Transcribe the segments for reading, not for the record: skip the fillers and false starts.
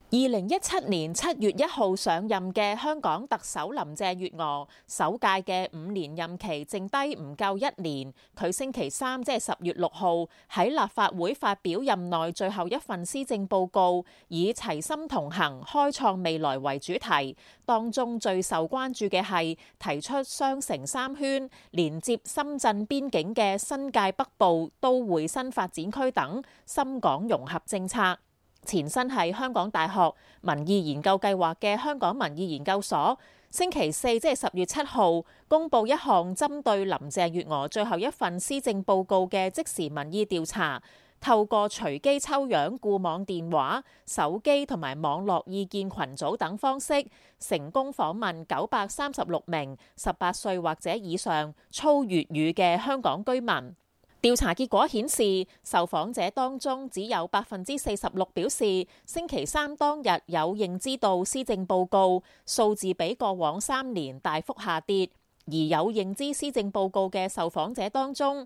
2017年7月1號上任嘅香港特首林鄭月娥，首屆嘅5年任期剩低唔夠1年。佢星期三即係10月6號喺立法會發表任內最後一份施政報告，以齊心同行、開創未來為主題。當中最受關注嘅係提出雙城3圈，連接深圳邊境嘅新界北部都會新發展區等深港融合政策。前身係香港大學民意研究計劃嘅香港民意研究所，星期四即係10月7號公佈一項針對林鄭月娥最後一份施政報告嘅即時民意調查，透過隨機抽樣固網電話、手機同埋網絡意見群組等方式，成功訪問936名18歲或者以上操粵語嘅香港居民。調查結果顯示，受訪者當中只有46%表示星期三當日有認知到施政報告，數字比過往3年大幅下跌。而有認知施政報告嘅受訪者當中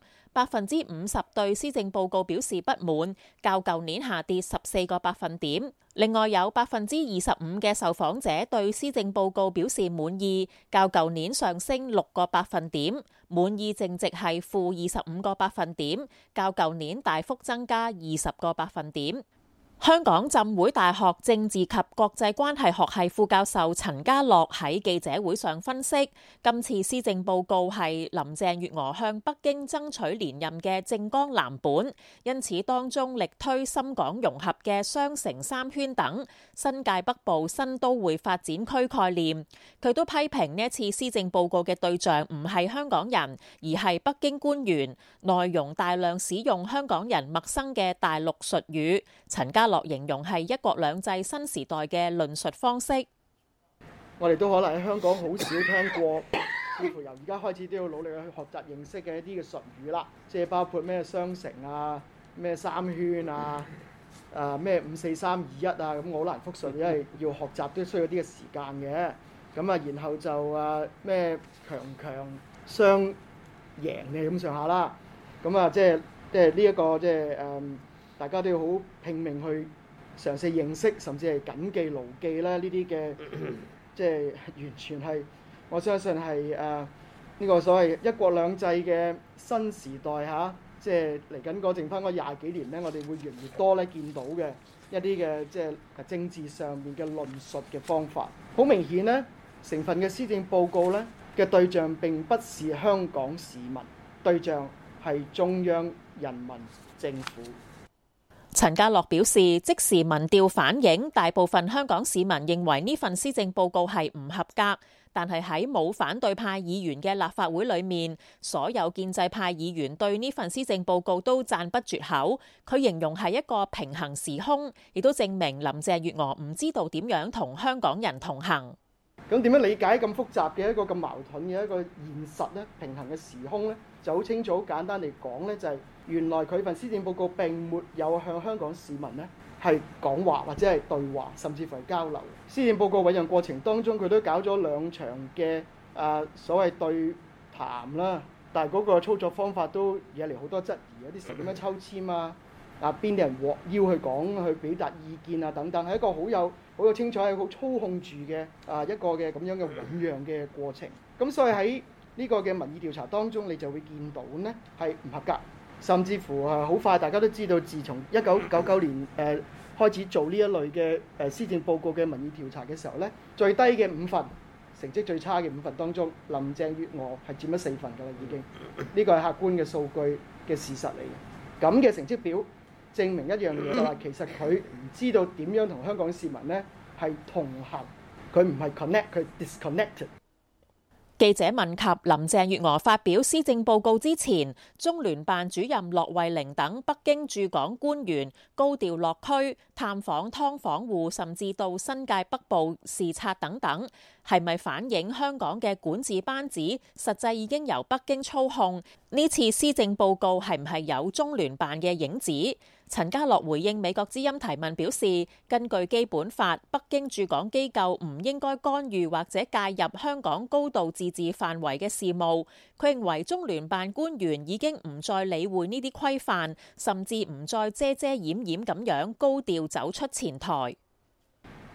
，50%對施政報告表示不滿，較舊年下跌14個百分點。另外有25%嘅受訪者對施政報告表示滿意，較舊年上升6個百分點。滿意淨值係-25個百分點，較舊年大幅增加20個百分點。香港浸會大學政治及國際關係學系副教授陳家樂喺記者會上分析，今次施政報告係林鄭月娥向北京爭取連任嘅政綱藍本，因此當中力推深港融合嘅雙城3圈等新界北部新都會發展區概念。佢都批評呢一次施政報告嘅對象唔係香港人，而係北京官員，內容大量使用香港人陌生嘅大陸術語。陳家樂形容係一國兩制新時代嘅論述方式。 我哋都可能喺香港好少聽過，似乎由而家開始都要努力去學習認識嘅一啲嘅術語啦，即係包括咩雙城啊、咩3圈啊、咩54321啊，咁我好難複述，因為要學習都需要啲嘅時間嘅。咁啊，然後就咩強雙贏嘅咁上下啦。咁啊，即係呢一個即係大家都要好拼命去嘗試認識，甚至係謹記牢記啦。呢啲嘅即係完全係我相信係呢個所謂一國兩制嘅新時代嚇，即係嚟緊嗰剩翻嗰20幾年咧，我哋會越嚟越多咧見到嘅一啲嘅即係政治上面嘅論述嘅方法。好明顯咧，成份嘅施政報告咧嘅對象並不是香港市民，對象係中央人民政府。 陳家樂表示，即時民調反映大部分香港市民認為呢份施政報告係唔合格，但係喺冇反對派議員嘅立法會裏面，所有建制派議員對呢份施政報告都讚不絕口。佢形容係一個平行時空，亦都證明林鄭月娥唔知道點樣同香港人同行。 咁點樣理解咁複雜嘅一個咁矛盾嘅一個現實呢？平衡嘅時空呢，就好清楚。好簡單嚟講呢，就係原來佢份施政報告並沒有向香港市民呢係講話或者係對話，甚至乎係交流。施政報告醞釀過程當中，佢都搞咗2場嘅所謂對談啦，但係嗰個操作方法都惹嚟好多質疑，有啲時點樣抽籤啊，邊啲人獲邀去講去表達意見啊等等，係一個好有清楚係好操控住嘅一個嘅咁樣嘅醞釀嘅過程。咁所以喺呢個嘅民意調查當中，你就會見到呢係唔合格，甚至乎好快大家都知道，自從1999年開始做呢一類嘅施政報告嘅民意調查嘅時候呢，最低嘅5份，成績最差嘅5份當中，林鄭月娥係佔咗4份㗎啦，已經呢個係客觀嘅數據嘅事實嚟嘅。咁嘅成績表證明一樣嘢，就係其實佢唔知道點樣同香港市民呢係同行，佢唔係 connect， 佢 disconnected。 記者問及林鄭月娥發表施政報告之前，中聯辦主任駱惠寧等北京駐港官員高調落區探訪劏房戶，甚至到新界北部視察等等，係咪反映香港嘅管治班子實際已經由北京操控？呢次施政報告係唔係有中聯辦嘅影子？陳家樂回應美國之音提問表示，根據基本法，北京駐港機構唔應該干預或者介入香港高度自治範圍嘅事務。佢認為中聯辦官員已經唔再理會呢啲規範，甚至唔再遮遮掩掩咁樣高調走出前台。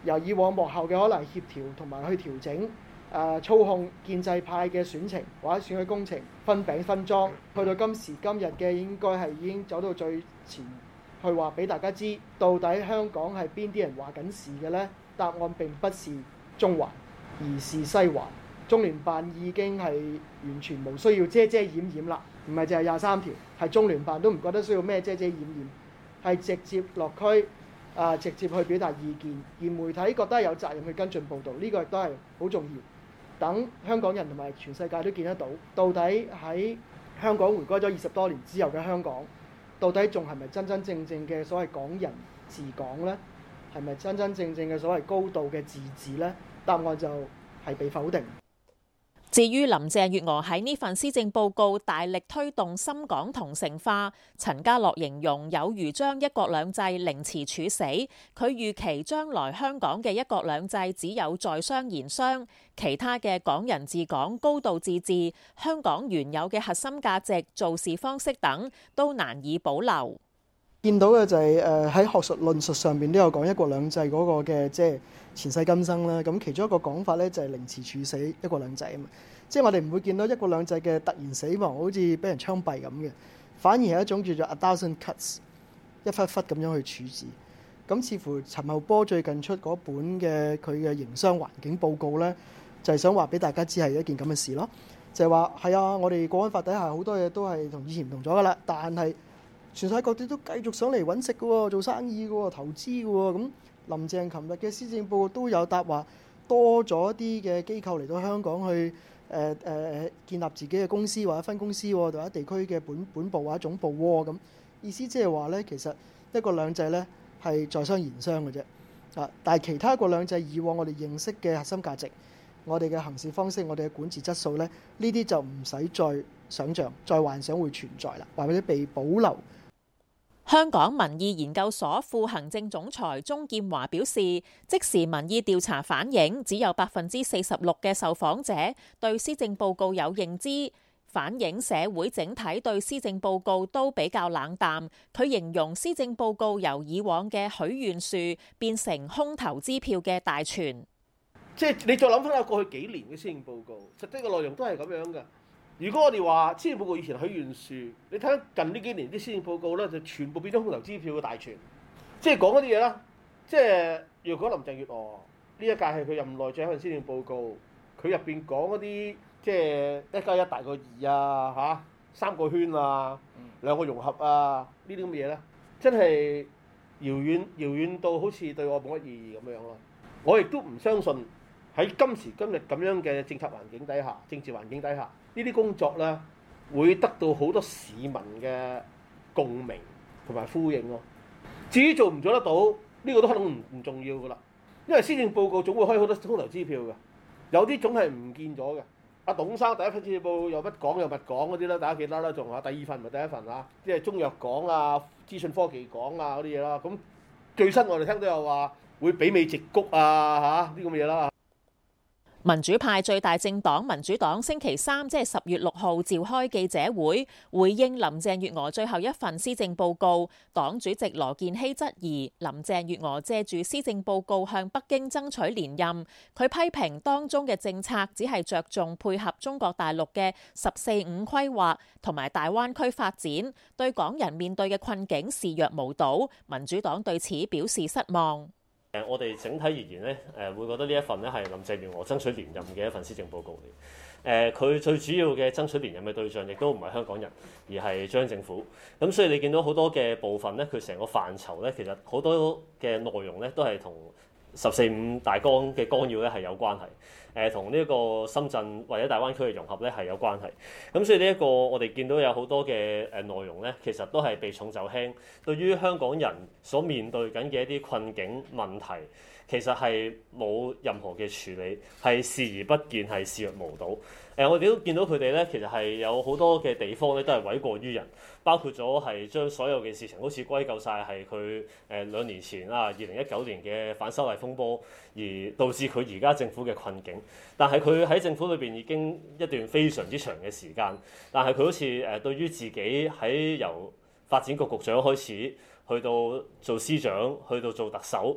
由以往幕後嘅可能協調同埋去調整。操控建制派嘅選情或者選舉工程分餅分贓，去到今時今日嘅應該係已經走到最前，去話俾大家知，到底香港係邊啲人話緊事嘅呢？答案並不是中環，而是西環。中聯辦已經係完全無需要遮遮掩掩啦，唔係淨係23條，係中聯辦都唔覺得需要咩遮遮掩掩，係直接落區。直接去表達意見，而媒體覺得有責任去跟進報導，呢個亦都係好重要。等香港人同埋全世界都見得到，到底喺香港回歸咗20多年之後嘅香港，到底仲係咪真真正正嘅所謂港人治港呢？係咪真真正正嘅所謂高度嘅自治呢？答案就係被否定。 至於林鄭月娥喺呢份施政報告大力推動深港同城化，陳家樂形容有如將一國兩制凌遲處死。佢預期將來香港嘅一國兩制只有在商言商，其他嘅港人治港、高度自治、香港原有嘅核心價值、做事方式等都難以保留。 見到嘅就係喺學術論述上邊都有講一國兩制嗰個嘅即係前世今生啦。咁其中一個講法咧就係凌遲處死一國兩制啊嘛。即係我哋唔會見到一國兩制嘅突然死亡，好似俾人槍斃咁嘅，反而係一種叫做 a dozen cuts， 一忽忽咁樣去處置。咁似乎陳茂波最近出嗰本嘅佢嘅營商環境報告咧，就係想話俾大家知係一件咁嘅事咯。就係話係啊，我哋國安法底下好多嘢都係同以前唔同咗噶啦，但係全世界各地都繼續上嚟揾食嘅喎，做生意嘅喎，投資嘅喎。咁林鄭琴日嘅施政報告都有答話，多咗一啲嘅機構嚟到香港去建立自己嘅公司或者分公司或者地區嘅本部或者總部喎。咁意思即係話咧，其實一國兩制咧係在商言商嘅啫。但係其他一國兩制以往我哋認識嘅核心價值，我哋嘅行事方式，我哋嘅管治質素咧，呢啲就唔使再想像、再幻想會存在啦，或者被保留。 香港民意研究所副行政總裁鍾劍華表示，即時民意調查反映只有46%嘅受訪者對施政報告有認知，反映社會整體對施政報告都比較冷淡。佢形容施政報告由以往嘅許願樹變成空頭支票嘅大全。 即係你再諗翻下過去幾年嘅施政報告，實際嘅內容都係咁樣嘅。如果我哋話施政報告以前許願樹，你睇近呢幾年啲施政報告咧，就全部變咗空頭支票嘅大全。即係講嗰啲嘢啦，即係如果林鄭月娥呢一屆係佢任內最後一份施政報告，佢入邊講嗰啲即係1+1大過2啊，嚇3個圈啊，2個融合啊，呢啲咁嘅嘢咧，真係遙遠到好似對我冇乜意義咁樣咯。我亦都唔相信喺今時今日咁樣嘅政策環境底下、政治環境底下，呢啲工作咧會得到好多市民嘅共鳴同埋呼應咯。至於做唔做得到，呢個都可能唔重要噶啦。因為施政報告總會開好多空頭支票嘅，有啲總係唔見咗嘅。阿董生第一份施政報告又乜講又乜講嗰啲啦，大家記得啦，仲有第二份唔係第一份啊，即係中藥講啊、資訊科技講啊嗰啲嘢啦。咁最新我哋聽到又話會媲美矽谷啊，呢咁嘅嘢啦。 民主派最大政黨民主黨星期三即係10月6號召開記者會，回應林鄭月娥最後一份施政報告。黨主席羅健熙質疑林鄭月娥借住施政報告向北京爭取連任。佢批評當中嘅政策只係着重配合中國大陸嘅十四五規劃同埋大灣區發展，對港人面對嘅困境視若無睹。民主黨對此表示失望。 我哋整體而言咧，會覺得呢一份咧係林鄭月娥爭取連任嘅一份施政報告嚟。佢最主要嘅爭取連任嘅對象亦都唔係香港人，而係中央政府。咁所以你見到好多嘅部分咧，佢成個範疇咧，其實好多嘅內容咧都係同十四五大綱嘅綱要咧係有關係，同呢一個深圳或者大灣區嘅融合咧係有關係。咁所以呢一個我哋見到有好多嘅內容咧，其實都係避重就輕，對於香港人所面對緊嘅一啲困境問題，其實係冇任何嘅處理，係視而不見，係視若無睹。我哋都見到佢哋咧，其實係有好多嘅地方咧都係諉過於人，包括咗係將所有嘅事情好似歸咎晒係佢2年前2019年嘅反修例風波，而導致佢而家政府嘅困境。但係佢喺政府裏邊已經一段非常之長嘅時間，但係佢好似對於自己喺由發展局局長開始去到做司長，去到做特首，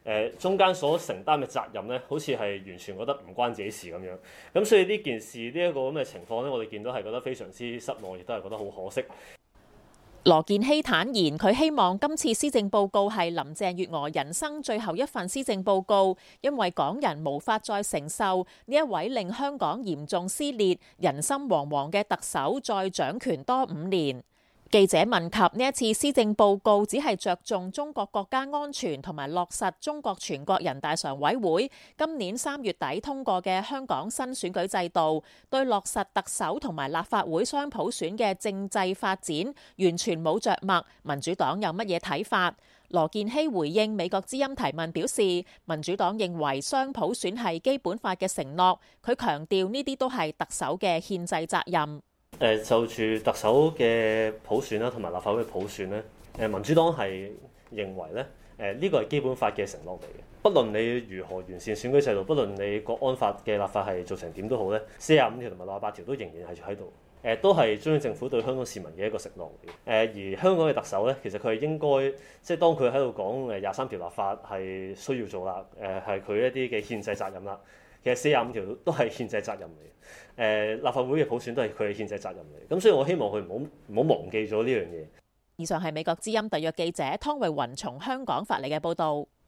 中間所承擔嘅責任咧，好似係完全覺得唔關自己事咁樣。咁所以呢件事呢一個咁嘅情況咧，我哋見到係覺得非常之失望，亦都係覺得好可惜。 羅健熙坦言，佢希望今次施政報告係林鄭月娥人生最後一份施政報告，因為港人無法再承受呢一位令香港嚴重撕裂、人心惶惶嘅特首再掌權多5年。記者問及呢一次施政報告只係着重中國國家安全同埋落實中國全國人大常委會今年3月底通過嘅香港新選舉制度，對落實特首同埋立法會雙普選嘅政制發展完全冇着墨，民主黨有乜嘢睇法？羅健熙回應美國之音提問表示，民主黨認為雙普選係基本法嘅承諾，佢強調呢啲都係特首嘅憲制責任。 就住特首嘅普選啦，同埋立法會嘅普選咧，民主黨係認為咧，呢個係基本法嘅承諾嚟嘅。不論你如何完善選舉制度，不論你國安法嘅立法係做成點都好咧，45條同埋68條都仍然係喺度，都係中央政府對香港市民嘅一個承諾嚟嘅。而香港嘅特首咧，其實佢係應該即係當佢喺度講23條立法係需要做啦，係佢一啲嘅憲制責任啦。其實45條都係憲制責任嚟，立法會嘅普選都係佢嘅憲制責任嚟。咁所以我希望佢唔好忘記咗呢樣嘢。 以上係美國之音特約記者湯慧雲從香港發嚟嘅報導。